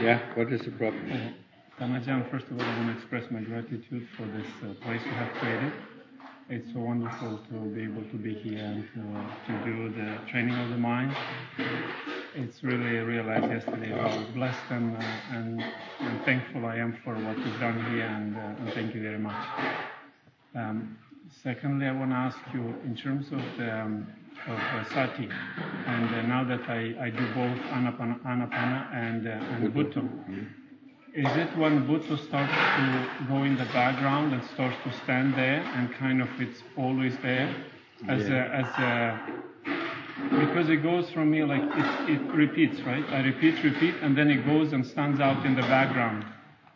Yeah, what is the problem? Tanajan, first of all, I want to express my gratitude for this place you have created. It's so wonderful to be able to be here and to do the training of the mind. It's really realized yesterday how blessed and thankful I am for what you've done here, and thank you very much. Secondly, I want to ask you in terms of sati, and now that I do both Anapana and Bhutto. Is it when Bhutto starts to go in the background and starts to stand there and kind of it's always there because it goes from me like it repeats, right? I repeat, and then it goes and stands out in the background.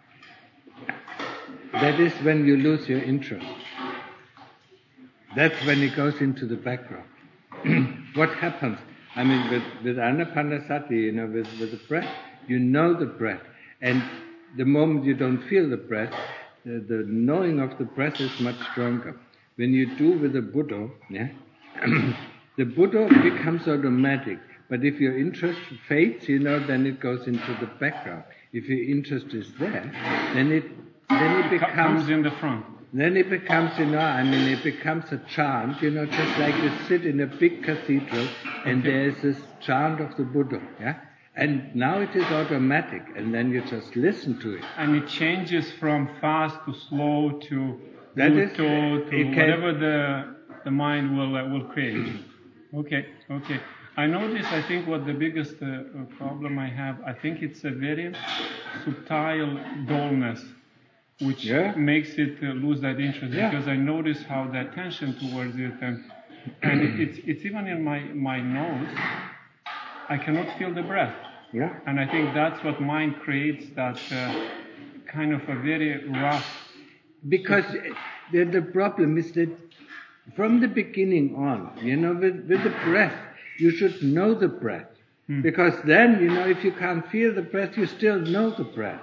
That is when you lose your interest. That's when it goes into the background. What happens? I mean, with Anapanasati, with the breath, you know the breath. And the moment you don't feel the breath, the knowing of the breath is much stronger. When you do with the Buddha, the Buddha becomes automatic. But if your interest fades, then it goes into the background. If your interest is there, then it becomes in the front. Then it becomes, it becomes a chant, just like you sit in a big cathedral and there is this chant of the Buddha, And now it is automatic, and then you just listen to it. And it changes from fast to slow to whatever the mind will create. Okay. I notice, I think what the biggest problem I have, I think it's a very subtle dullness, which makes it lose that interest, because I notice how the attention towards it, and it's even in my nose, I cannot feel the breath. Yeah. And I think that's what mind creates, that kind of a very rough... Because the problem is that from the beginning on, with the breath, you should know the breath. Because then, if you can't feel the breath, you still know the breath.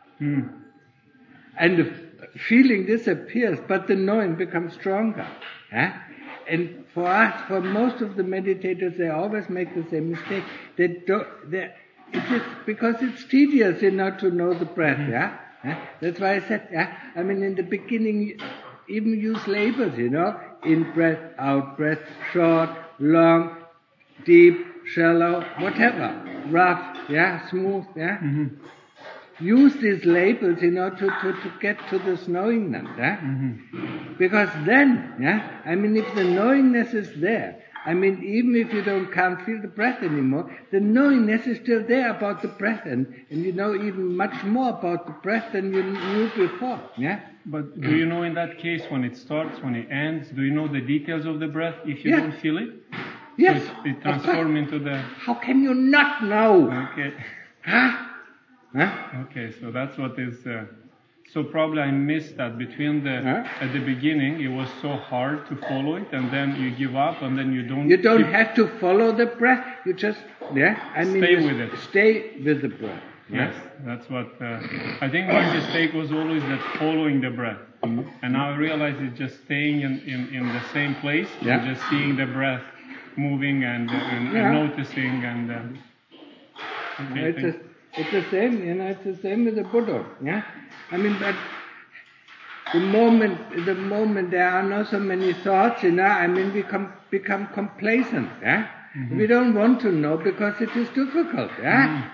And the feeling disappears, but the knowing becomes stronger. And for us, for most of the meditators, they always make the same mistake. It is because it's tedious, to know the breath. That's why I said, in the beginning, even use labels, in breath, out breath, short, long, deep, shallow, whatever, rough, smooth, Use these labels, to get to this knowingness, Because then, if the knowingness is there, even if you can't feel the breath anymore, the knowingness is still there about the breath, and you know even much more about the breath than you knew before, But do you know in that case, when it starts, when it ends, do you know the details of the breath if you don't feel it? Yes. So it transforms into the... How can you not know? Okay. Okay, so that's what is... So probably I missed that between at the beginning it was so hard to follow it, and then you give up, and then you don't... You don't have to follow the breath, you just... stay with it. Stay with the breath. Yes, that's what... I think my mistake was always that following the breath. And now I realize it's just staying in the same place, and just seeing the breath moving and noticing and... It's the same, it's the same with the Buddha, but the moment there are not so many thoughts, we become complacent, We don't want to know because it is difficult, Yes,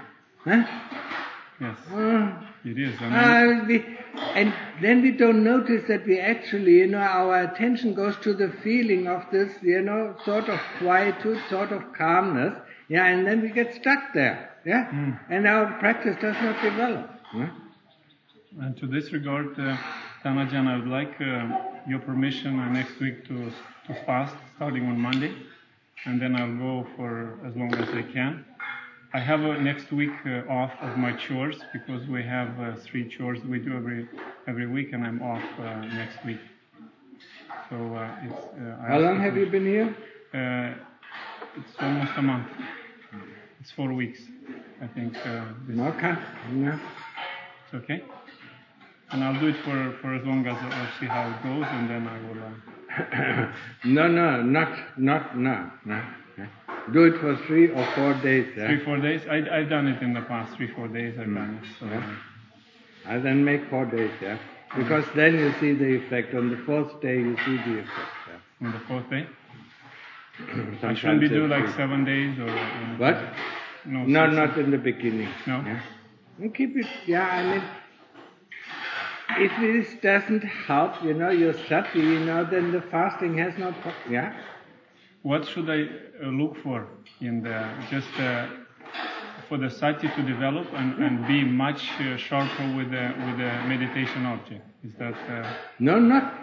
it is. And then we don't notice that we actually, our attention goes to the feeling of this, sort of quietude, sort of calmness, and then we get stuck there. And our practice does not develop. And to this regard, Tanajan, I would like your permission next week to fast, starting on Monday, and then I'll go for as long as I can. I have next week off of my chores, because we have 3 chores we do every week, and I'm off next week. So How long have you been here? It's almost a month. It's 4 weeks, I think. Okay. Yeah. It's okay? And I'll do it for as long as I'll see how it goes, and then I will... No, not. Do it for 3 or 4 days. Yeah? 3-4 days. I've done it in the past. 3-4 days I've done it. So. Yeah. I then make 4 days. Yeah. Because then you see the effect. On the 4th day you see the effect. Yeah? On the 4th day. I shouldn't be do like 7 days or. What? No, not in the beginning. No. Yeah? And keep it. Yeah. I mean, if this doesn't help, your sati, then the fasting has no. Yeah. What should I look for in the for the sati to develop and be much sharper with the meditation object? Is that? No, not.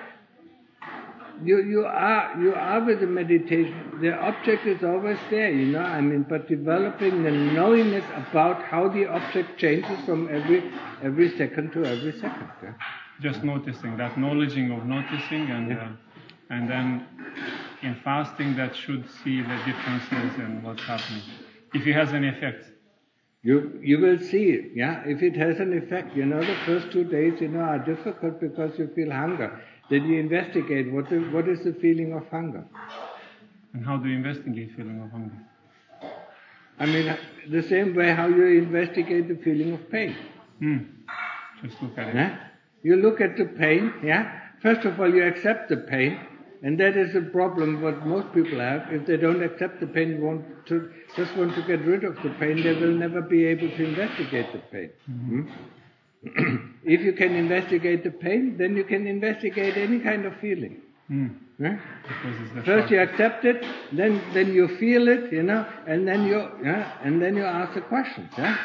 You are with the meditation. The object is always there, I mean, but developing the knowingness about how the object changes from every second to every second. Yeah? Just noticing, that knowledging of noticing, and then in fasting that should see the differences and what's happening. If it has any effect. You will see it, yeah. If it has an effect, the first 2 days, are difficult because you feel hunger. Then you investigate what is the feeling of hunger. And how do you investigate feeling of hunger? I mean, the same way how you investigate the feeling of pain. Just look at it. Yeah? You look at the pain, yeah. First of all, you accept the pain, and that is a problem what most people have. If they don't accept the pain, just want to get rid of the pain, they will never be able to investigate the pain. Mm-hmm. If you can investigate the pain, then you can investigate any kind of feeling. Yeah? First you accept it, then you feel it, and then you ask the questions. Yeah?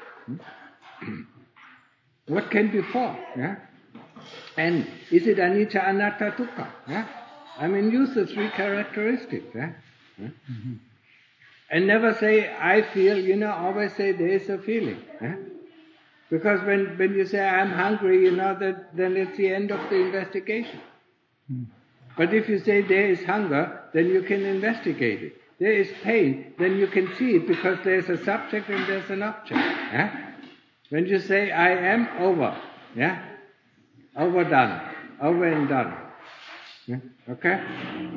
What came before? Yeah? And is it anicca, anatta, dukkha? Yeah? I mean, use the 3 characteristics. Yeah? Yeah? Mm-hmm. And never say, I feel, always say there is a feeling. Yeah? Because when you say, I'm hungry, then it's the end of the investigation. But if you say there is hunger, then you can investigate it. There is pain, then you can see it because there's a subject and there's an object. Yeah? When you say, I am over, yeah? Overdone, over and done. Yeah? Okay?